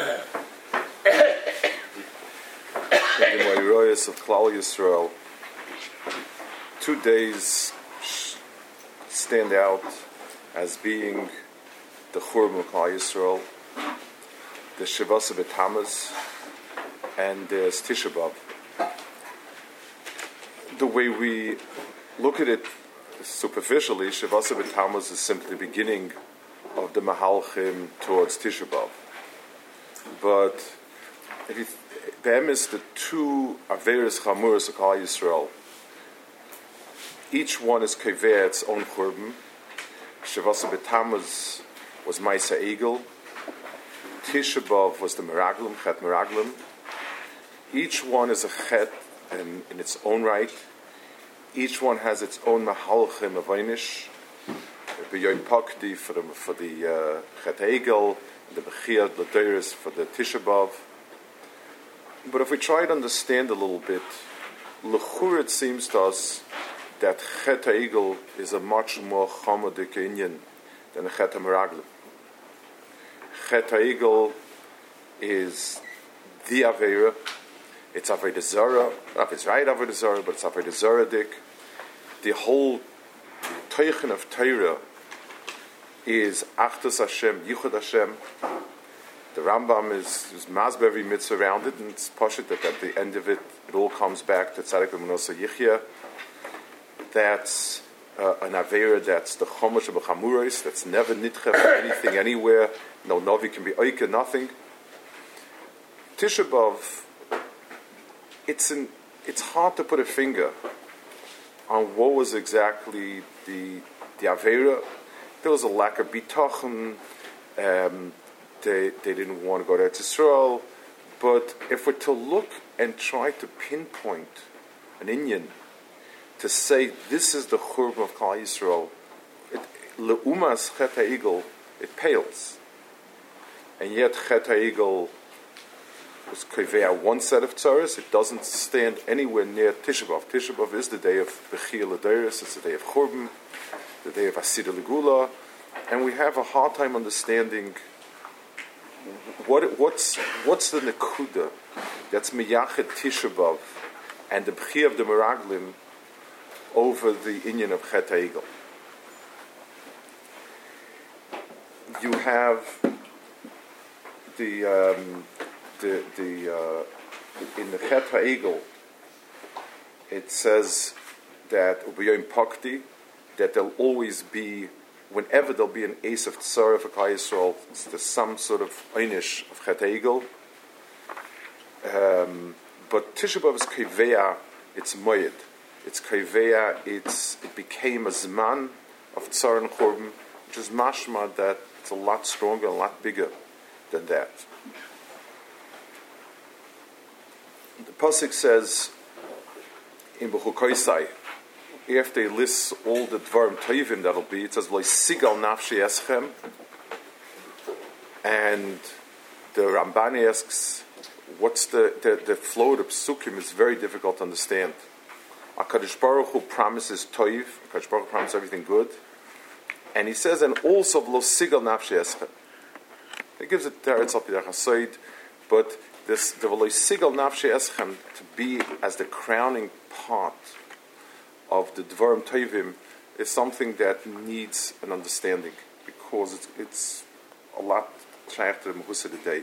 the Moiroyas of Klal Yisrael, 2 days stand out as being the Churban of Klal Yisrael, the Shavasa B'Tammuz, and the Tisha B'Av. The way we look at it superficially, Shavasa B'Tammuz is simply the beginning of the Mahalchim towards Tisha B'Av. But if you is the two Averis Chamuras of Klal Yisrael, each one is kaveh its own Churban. Shavasa B'Tammuz was Maisa Egel. Tisha B'Av was the Meraglim, Chet Meraglim. Each one is a Chet in its own right. Each one has its own Mahalchim of Einish. B'Yom Pakdi for the Chet Egel, the Bechiyat L'Deiris for the Tisha B'Av. But if we try to understand a little bit, l'chur it seems to us that Chet HaEgel is a much more chomodik inyan than a Chet HaMeraglim. Chet HaEgel is the Aveira. It's Aveda Zara. Not it's right Aveda Zara, but it's Aveda Zaradik. The whole Teichen of Torah is Achdus Hashem, Yichud Hashem. The Rambam is masber every mitzvah around it, and it's pashut that at the end of it, it all comes back to Tzaddik B'Manosa Yichya. That's an Aveira, that's the Chomosh of Chamurais, that's never nitche for anything anywhere. No Novi can be oike, nothing. Tisha B'Av, it's hard to put a finger on what was exactly the Aveira. There was a lack of bitachon. They didn't want to go to Eretz Yisrael. But if we're to look and try to pinpoint an inyan, to say this is the Churban of Klal Yisrael, Le'umas Chet HaEgel, it pales. And yet Chet HaEgel was kaveh one set of tzaras. It doesn't stand anywhere near Tisha B'Av. Tisha B'Av is the day of Bechiyah L'Deiris. It's the day of Churban, the day of Asida L'Gula. And we have a hard time understanding what's the nekuda that's miyachet Tisha B'Av and the b'chiyah of the Meraglim over the inyan of Chet HaEgel. You have in the Chet HaEgel it says that Ubiyom Pakti, that there'll always be, whenever there'll be an ace of tzara for Klal Yisrael, there's some sort of einish of Chet HaEgel. But Tisha B'Av is kaveh, it's moyed. It's kaveh, it became a zman of tzara and churban, which is mashma that it's a lot stronger, a lot bigger than that. The pasuk says in Bechukoisai, after he lists all the dvarim toivim that'll be, it says "Lo sigal nafshi eschem," and the Ramban asks, "What's the flow of the psukim is very difficult to understand." HaKadosh Baruch Hu promises toiv. HaKadosh Baruch Hu promises everything good, and he says, "And also lo sigal nafshi eschem." He gives it teretz al pidach hasoid, but this the lo sigal nafshi eschem to be as the crowning part of the Dvarim Tovim is something that needs an understanding, because it's a lot shaykh to the Mehusah of the day.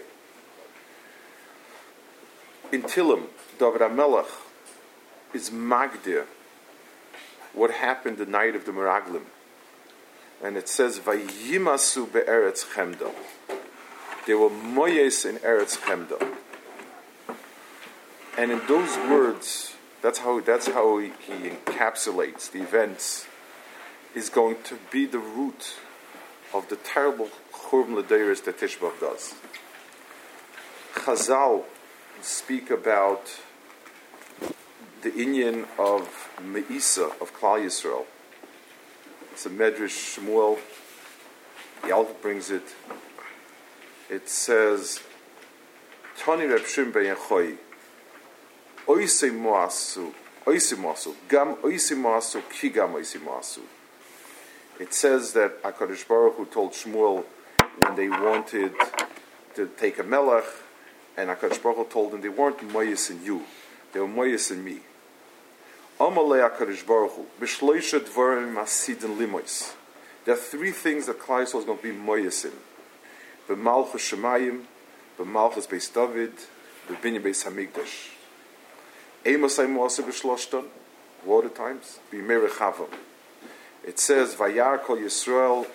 In Tilim, David HaMelech is Magdir, what happened the night of the Meraglim. And it says, Vayimasu be'eretz Chemda. They were moyes in Eretz Chemda. And in those words, that's how he encapsulates the events, is going to be the root of the terrible Churban L'Deiris that Tisha B'Av does. Chazal speak about the inyan of Me'isa, of Klal Yisrael. It's a Medrash Shmuel. The Alf brings it. It says, Tani Reb Shimon ben Yochai, Oisei Moasu, Gam Oisei Moasu, Ki Gam Oisei Moasu. It says that HaKadosh Baruch Hu told Shmuel when they wanted to take a melech, and HaKadosh Baruch Hu told them they weren't moyes in you, they were moyes in me. Amalei HaKadosh Baruch Hu, b'shloisha dvarim asidin limois. There are three things that Klal Yisrael is going to be moyes in. B'malchus Shemayim, b'malchus Beis David, b'binyan Beis Hamikdash. Eimosai moase b'shloshton, water times, b'merechavam. It says, Vayar kol Yisrael,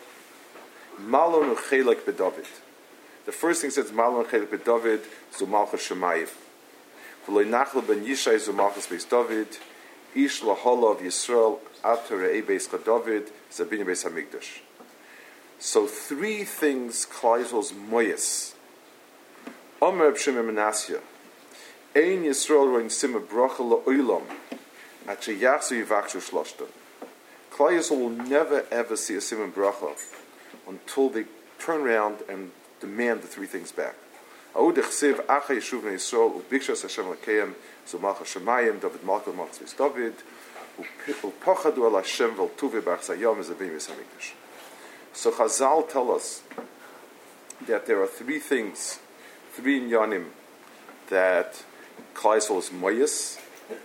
malon u'chelek b'David. The first thing it says, malon u'chelek b'David, zu malchus Shemayim. V'loi nachal ben Yishai zu malchus Beis David, ish lahola of Yisrael, ater re'ei Beis David, zabinyan Beis Hamikdash. So three things Klal Yisrael's moyes. Omer Reb Shimon Menasya, ein Yisrael roin sima bracha la'olam, at sheyachzu yivakshu shloshton. Klal Yisrael will never ever see a simon bracha until they turn around and demand the three things back. Aud echsev acha yeshuv bnei Yisrael ubikshas Hashem lekayim zu malchus Shemayim David malchus malchus Beis David upachadu al Hashem vel tuve b'achzayom ezavim Beis Hamikdash. So Chazal tell us that there are three things, three inyanim that Klal Yisrael is moyes,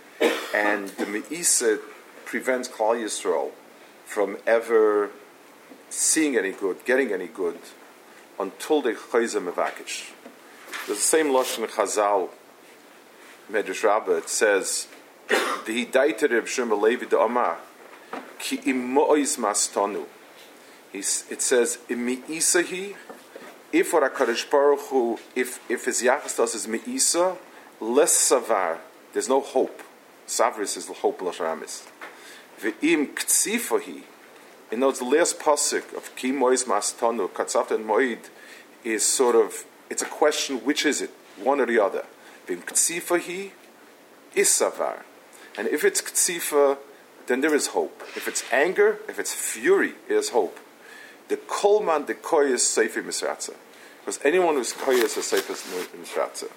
and the me'isa prevents Klal Yisrael from ever seeing any good, getting any good, until they chayzeh mevakish. There's the same lashon in Chazal, Medrash Rabbah. It says, "The hidaita Reb Shimon Levi de Amar ki im mo'is mastanu." It says, "Im me'isahi." If what HaKadosh Baruch Hu, if his yachas to us is me'isa, less savar, there's no hope. Savris is the hope l'shem amis. Ve'im ktzifahi. In other words, the last pasuk of Ki Mois Mastanu, Katzavta and Moed, is sort of, it's a question, which is it? One or the other. Ve'im ktzifahi is savar. And if it's ktzifa, then there is hope. If it's anger, if it's fury, there's hope. The kolman, the koyes, seifi misratza. Because anyone who's koyes is seifi misratza.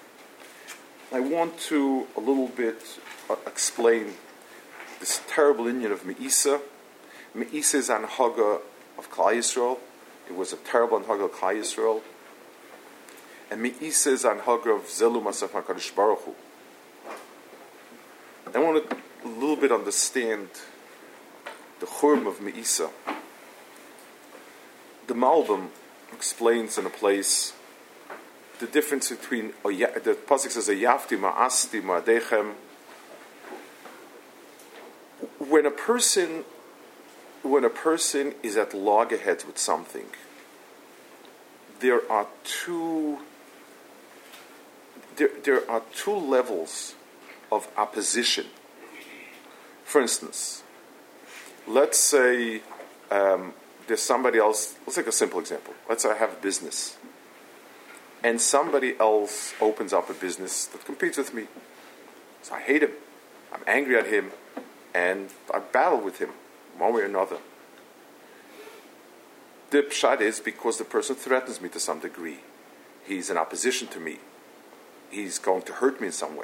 I want to a little bit explain this terrible inyan of Me'isa. Me'isa is an haga of Klal Yisrael. It was a terrible haga of Klal Yisrael. And Me'isa is an haga of Zelu Masach HaKadosh Baruch Hu. I want to a little bit understand the churm of Me'isa. The Malbim explains in a place the difference between the pasuk says Ayafti ma'asti ma'adechem. When a person is at loggerheads with something, there are two levels of opposition. For instance, let's say there's somebody else. Let's take a simple example. Let's say I have a business, and somebody else opens up a business that competes with me. So I hate him. I'm angry at him, and I battle with him one way or another. The pshat is because the person threatens me to some degree. He's in opposition to me. He's going to hurt me in some way.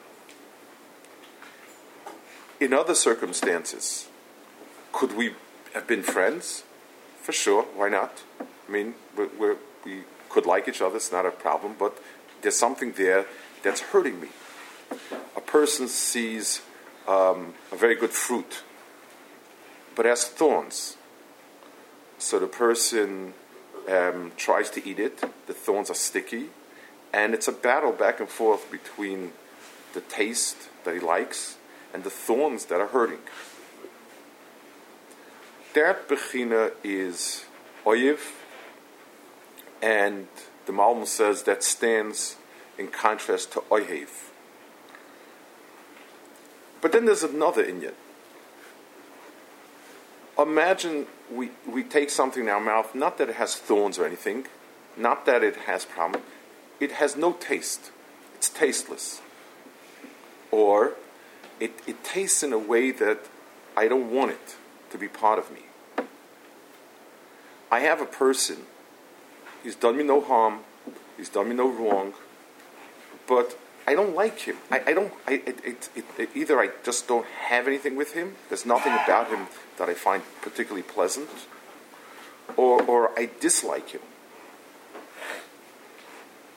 In other circumstances, could we have been friends? For sure, why not? I mean, we could like each other, it's not a problem, but there's something there that's hurting me. A person sees a very good fruit, but has thorns. So the person tries to eat it, the thorns are sticky, and it's a battle back and forth between the taste that he likes and the thorns that are hurting. That bechina is oyev, and the Malbim says that stands in contrast to oyev. But then there's another inyan. Imagine we take something in our mouth, not that it has thorns or anything, not that it has problem, it has no taste. It's tasteless. Or it tastes in a way that I don't want it to be part of me. I have a person, he's done me no harm, he's done me no wrong, but I don't like him. Either I just don't have anything with him, there's nothing about him that I find particularly pleasant, or I dislike him.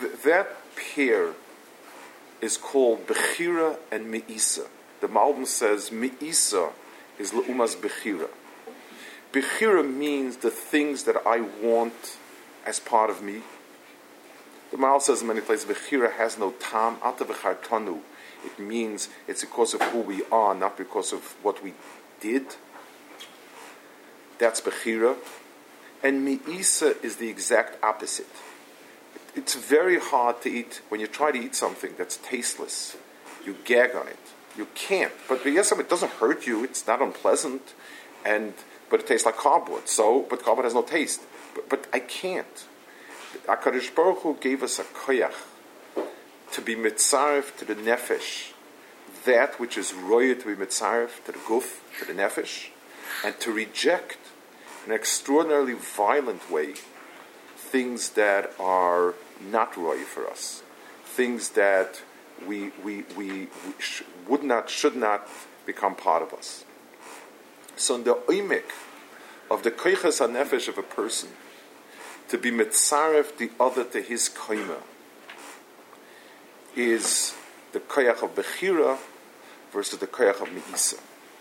That pair is called Bechira and Me'isa. The Malbim says Me'isa is Le'umas Bechira. Bechira means the things that I want as part of me. The Maral says in many places, Bechira has no tam, ata v'chartanu. It means it's because of who we are, not because of what we did. That's Bechira. And Me'isa is the exact opposite. It's very hard to eat. When you try to eat something that's tasteless, you gag on it. You can't. But yes, it doesn't hurt you. It's not unpleasant. But it tastes like cardboard. But cardboard has no taste. But I can't. HaKadosh Baruch Hu gave us a koyach to be mitzaref to the nefesh, that which is roya to be mitzaref to the guf, to the nefesh, and to reject in an extraordinarily violent way things that are not roya for us, things that we should not become part of us. So in the oimek of the koyches hanefesh of a person, to be mitzaref the other to his koima, is the koyach of Bechira versus the koyach of Me'isa.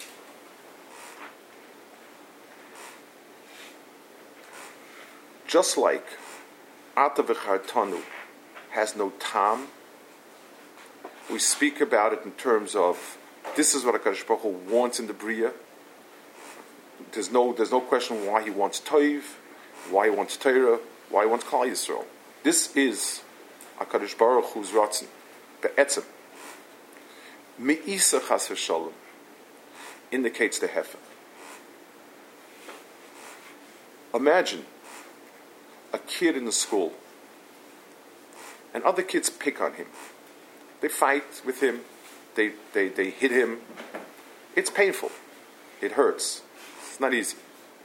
Just like Ata v'chartanu has no tam, we speak about it in terms of this is what HaKadosh Baruch Hu wants in the Bria. There's no question why he wants Toiv, why he wants Torah, why he wants Klal Yisrael. This is HaKadosh Baruch Hu's Ratzon, Be'etzem. Me'isa chas v'shalom indicates the Hefer. Imagine a kid in the school, and other kids pick on him. They fight with him, they hit him. It's painful. It hurts. It's not easy.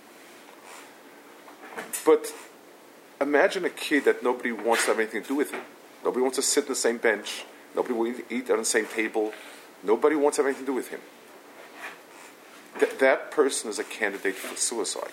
But imagine a kid that nobody wants to have anything to do with him. Nobody wants to sit on the same bench. Nobody will eat on the same table. Nobody wants to have anything to do with him. That person is a candidate for suicide.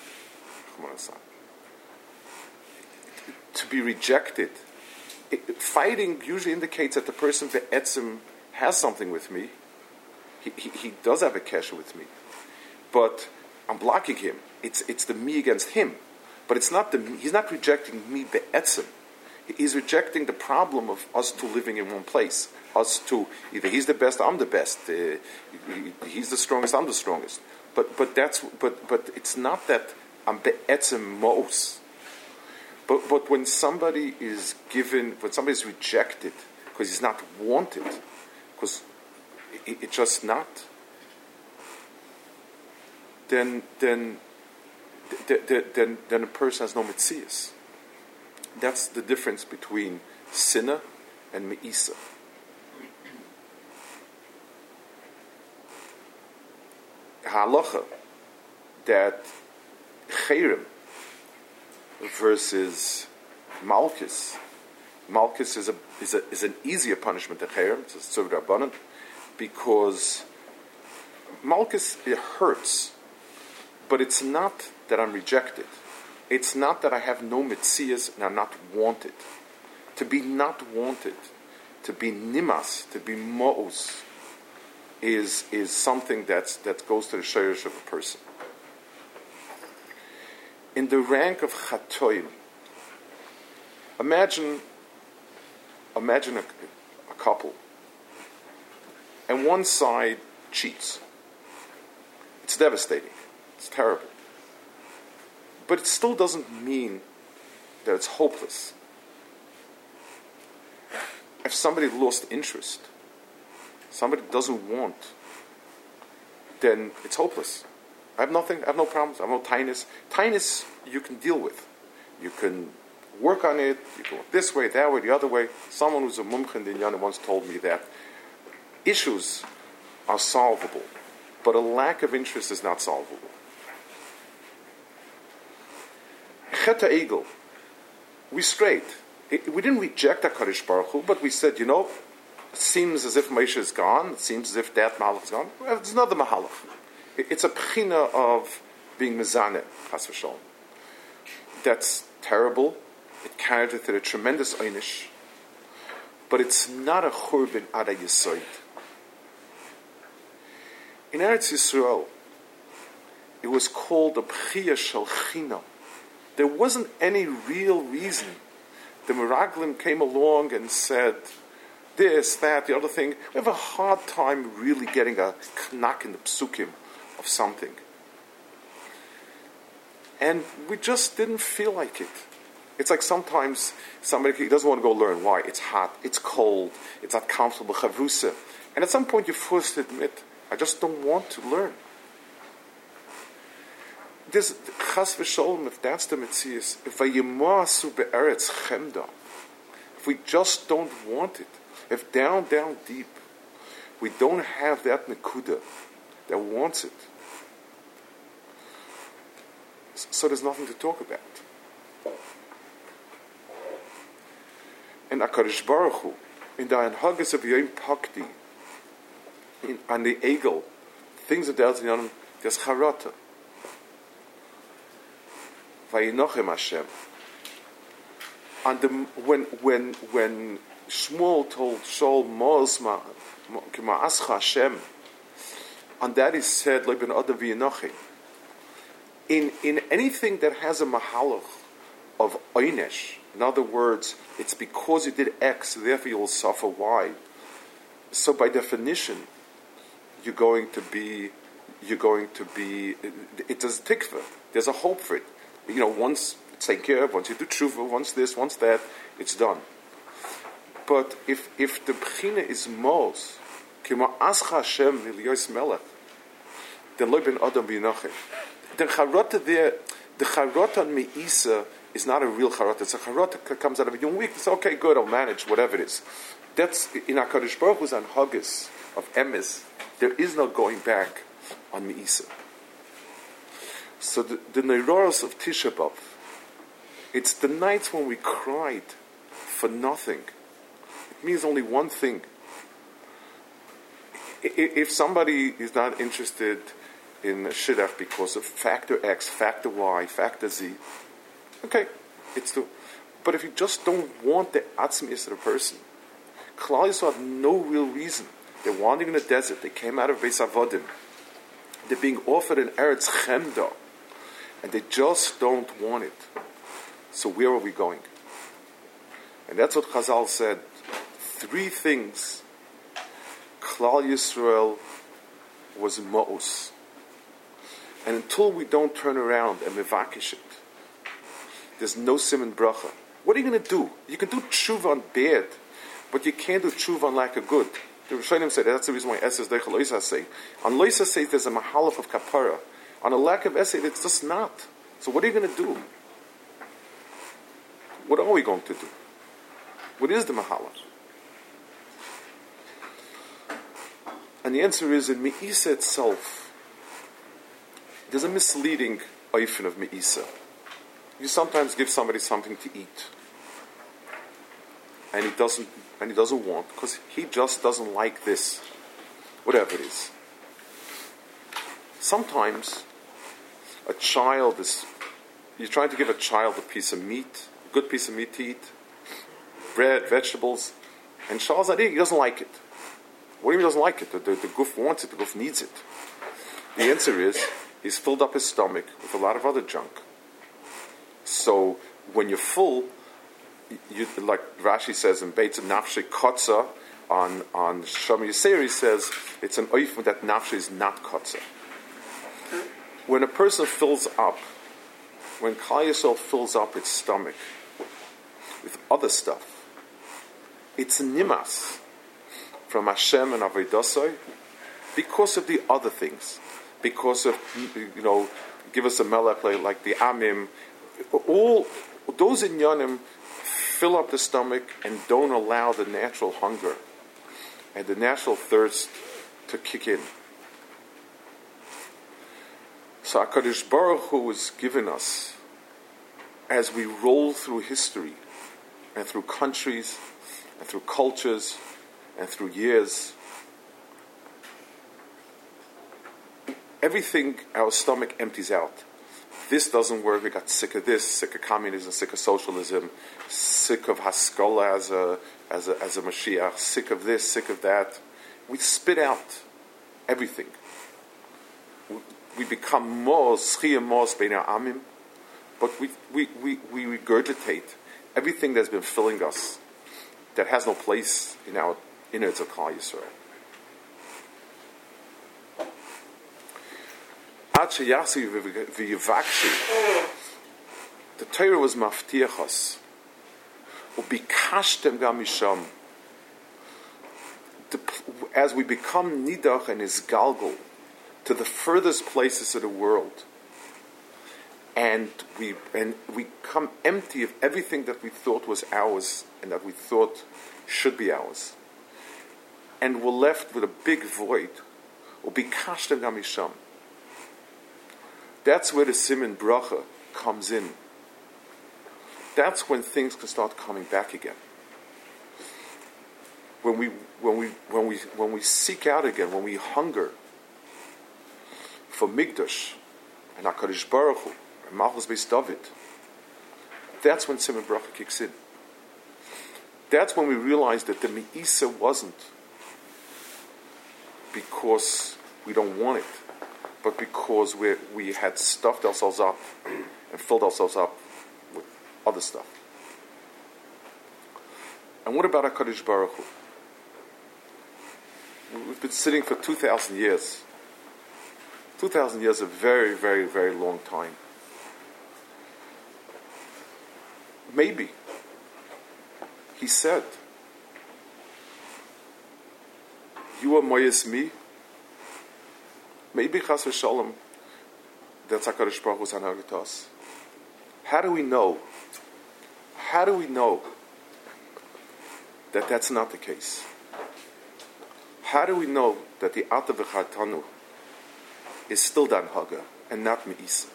To be rejected. Fighting usually indicates that the person be'etzim has something with me. He does have a kesher with me. But I'm blocking him. It's the me against him. But he's not rejecting me be'etzim. He's rejecting the problem of us two living in one place. Us two, either he's the best, I'm the best. He's the strongest, I'm the strongest. But it's not that I'm be'etzim mos. But when somebody is rejected because he's not wanted, because it's just not, then a person has no metzias. That's the difference between sinna and me'isa. Halacha that chayrim versus malchus. Malchus is an easier punishment than chayrim. It's a tzur rabbanan, because malchus, it hurts, but it's not that I'm rejected. It's not that I have no metzias and I'm not wanted. To be not wanted, to be nimas, to be mo'os, is something that goes to the shayrish of a person. In the rank of chatoim, imagine a couple, and one side cheats. It's devastating. It's terrible. But it still doesn't mean that it's hopeless. If somebody lost interest, somebody doesn't want, then it's hopeless. I have nothing, I have no problems, I have no tinus. Tinus you can deal with. You can work on it, you can work this way, that way, the other way. Someone who's a mumch in the Inyan once told me that issues are solvable, but a lack of interest is not solvable. Cheta Egel, we strayed. We didn't reject HaKadosh Baruch Hu, but we said, it seems as if Moshe is gone, it seems as if that Mahalach is gone. Well, it's another Mahalach. It's a pchina of being mezaneh, chas v'sholom. That's terrible. It carried with it a tremendous einish. but it's not a churban ad yisoid. In Eretz Yisrael, it was called a b'chiyah shel china. There wasn't any real reason. The Meraglim came along and said this, that, the other thing. We have a hard time really getting a knack in the psukim of something. And we just didn't feel like it. It's like sometimes somebody doesn't want to go learn. Why? It's hot, it's cold, it's not comfortable, chavrusa. And at some point you're forced to admit, I just don't want to learn. This chas v'sholem, if that's the metzius, if we just don't want it, if down deep, we don't have that nekuda that wants it, so there's nothing to talk about. And HaKadosh Baruch Hu, in the Anhagas of Yom Pakdi, on the Egel, things that dealt in there's Charata. Vayinochem Hashem. And when Shmuel told Shaul, Ma'ascha Hashem, and that is said, Lo ben Adam v'Yinochem. In anything that has a mahalach of oynesh, in other words, it's because you did X, therefore you will suffer Y. So by definition, you're going to be. It does tikva. There's a hope for it. Once it's taken care of, once you do tshuva, once this, once that, it's done. But if the b'china is mos, kima ascha Hashem v'liyos melech, then lo ben adam v'yinochem. The charata there, the charata on me'isa is not a real charata. It's a charata that comes out of your week. It's okay, good, I'll manage, whatever it is. That's in HaKadosh Baruch Hu's anhagas of emes. There is no going back on me'isa. So the Neiroros of Tisha B'Av, it's the nights when we cried for nothing. It means only one thing. If somebody is not interested in Shidduch because of factor X, factor Y, factor Z, okay, it's the. But if you just don't want the atzmius of the person, Klal Yisrael had no real reason. They're wandering in the desert. They came out of Beis Avodim. They're being offered an Eretz Chemda, and they just don't want it. So where are we going? And that's what Chazal said. 3 things. Klal Yisrael was ma'us. And until we don't turn around and mevakish it, there's no siman bracha. What are you going to do? You can do tshuva on bad, but you can't do tshuva on lack of good. The Rishonim said that's the reason why Esses Deichel Loisa say. On Loisa says there's a mahalach of kapara. On a lack of essay, it's just not. So what are you going to do? What are we going to do? What is the mahalach? And the answer is in Me'isa itself, there's a misleading oifen of Me'isa. You sometimes give somebody something to eat, and he doesn't want, because he just doesn't like this, whatever it is. Sometimes you're trying to give a child a piece of meat, a good piece of meat to eat, bread, vegetables, and Charles Adi, he doesn't like it. What do you mean he doesn't like it? The goof wants it, the goof needs it. The answer is, he's filled up his stomach with a lot of other junk. So, when you're full, like Rashi says in Beitz Nafshe Kotza, on Shlomo Yiseri says, it's an oif that Nafshe is not Kotza. When a person fills up, when Klal Yisrael fills up its stomach with other stuff, it's nimas from Hashem and Avodah because of the other things, because of give us a melech like the amim, all those inyanim fill up the stomach and don't allow the natural hunger and the natural thirst to kick in. So HaKadosh Baruch Hu has given us, as we roll through history and through countries and through cultures and through years, everything, our stomach empties out. This doesn't work, we got sick of this, sick of communism, sick of socialism, sick of Haskalah as a as a Mashiach, sick of this, sick of that. We spit out everything. We become more schia mos bein amim, but we regurgitate everything that's been filling us, that has no place in our innards of Klal Yisrael. Ad sheyasi v'yivakshi, the Torah was maftiachos, ubikashtem gam misham. As we become nidach and isgalgal to the furthest places of the world, and we come empty of everything that we thought was ours and that we thought should be ours, and we're left with a big void. Ubikashtem gam misham. That's where the Siman Bracha comes in. That's when things can start coming back again. When we seek out again, when we hunger for Migdash and HaKadosh Baruch Hu and Malchus Beis David, that's when Siman Bracha kicks in. That's when we realize that the Me'isa wasn't because we don't want it, but because we had stuffed ourselves up and filled ourselves up with other stuff. And what about HaKadosh Baruch Hu? We've been sitting for 2,000 years. 2,000 years is a very, very, very long time. Maybe he said, you are Moyes me. Maybe Chas v'Shalom, that's HaKadosh Baruch Hu's hanhagah to us. How do we know? How do we know that that's not the case? How do we know that the Ata v'Chatanu is still the hanhagah and not Me'isa?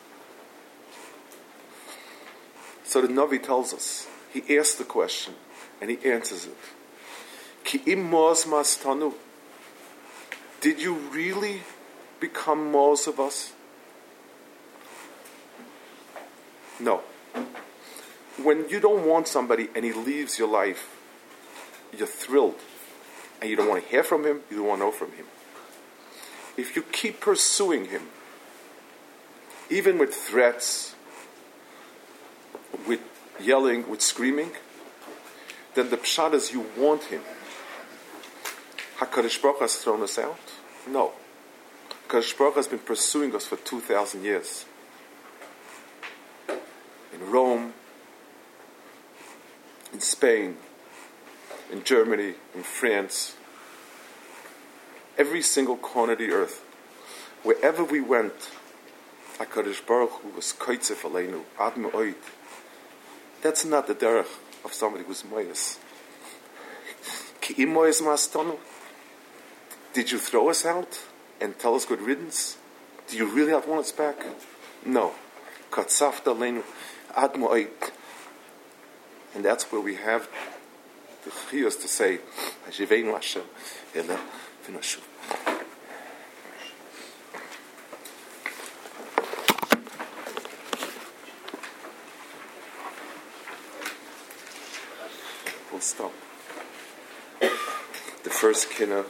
So the Navi tells us, he asks the question and he answers it. Ki im moz mastanu. Did you really become most of us? No. When you don't want somebody and he leaves your life, you're thrilled. And you don't want to hear from him, you don't want to know from him. If you keep pursuing him, even with threats, with yelling, with screaming, then the pshat is you want him. HaKadosh Baruch Hu has thrown us out? No. HaKadosh Baruch Hu has been pursuing us for 2,000 years. In Rome, in Spain, in Germany, in France, every single corner of the earth, wherever we went, HaKadosh Baruch Hu was koitzef aleinu, ad me'oid. That's not the derech of somebody who's moyes. Ki im moyes ma'astanu. Did you throw us out and tell us good riddance? Do you really not want us back? No. Katzafta aleinu, ad me'oid. And that's where we have the chiyus to say, Hashiveinu Hashem, Ele v'nashuv. We'll stop. The first kinna,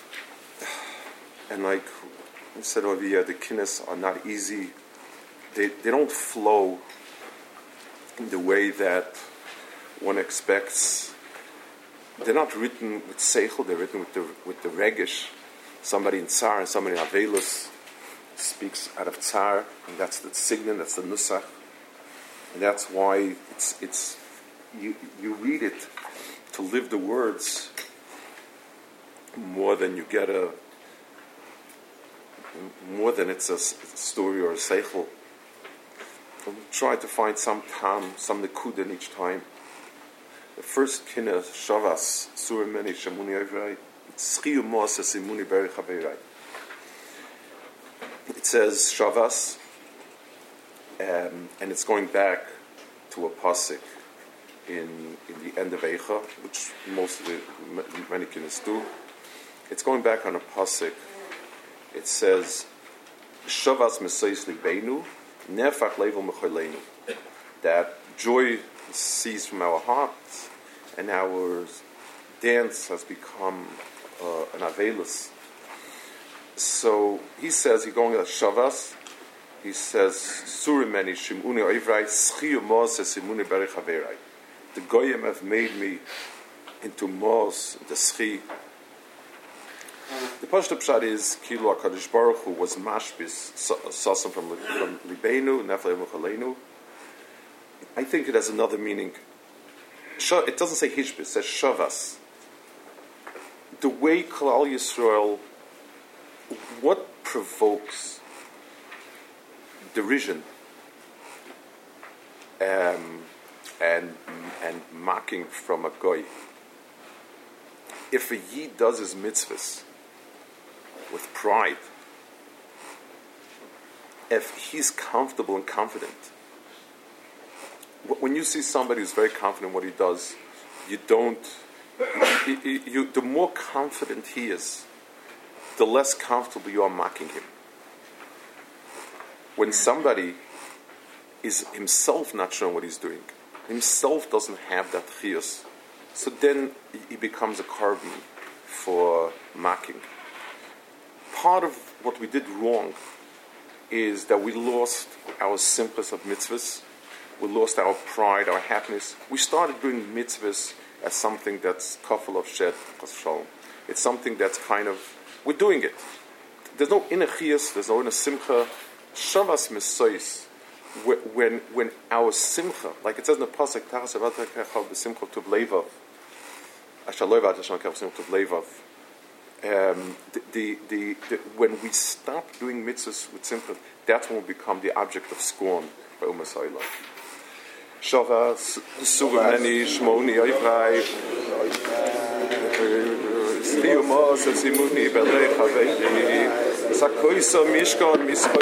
and like we said over here, the kinnas are not easy. They don't flow in the way that one expects. They're not written with seichel, they're written with the regish. Somebody in tsar and somebody in avelus speaks out of tsar, and that's the signon, that's the nusach. And that's why it's you read it to live the words more than you get more than it's a story or a seichel. We'll try to find some tam, some nekud in each time. The first kinna shavas surimeni shamuni avrai tzchiu mosa simuni berich avrai. It says shavas, and it's going back to a pasuk in the end of Eicha, which most of the many kinnas do. It's going back on a pasuk. It says shavas mesayis libeinu nefach level mecholeinu, that joy cease from our hearts and our dance has become an avelus. So he says, he's going to Shavas, he says, Surimeni Shimuni Oivrai, Schiu Moses Simuni Berich Haverai. The Goyim have made me into Mos, the Schi. The Pashto Pshat is, Kilu HaKadosh Baruch Hu was Mashbis, Sasam from Libenu, Nefle Muchalenu. I think it has another meaning. It doesn't say Hishbis, it says Shavas. The way Klal Yisrael, what provokes derision and mocking from a goy? If a Yid does his mitzvahs with pride, if he's comfortable and confident, when you see somebody who's very confident in what he does, the more confident he is, the less comfortable you are mocking him. When somebody is himself not sure what he's doing, himself doesn't have that chiyus, so then he becomes a carbon for mocking. Part of what we did wrong is that we lost our simplest of mitzvahs. We lost our pride, our happiness. We started doing mitzvahs as something that's kafel of shed, it's something that's kind of, we're doing it. There's no inner chiyus, there's no inner simcha. Shavas misois, when our simcha, like it says in the pasuk, b'simcha tuv levav, when we stop doing mitzvahs with simcha, that's when we become the object of scorn by Umas Ha'olam. Shavas, Suvameni, Shmoni, Oivrai, Schiu Moses, Simuni, Berech Haverai, Sakoisa, Mishkan,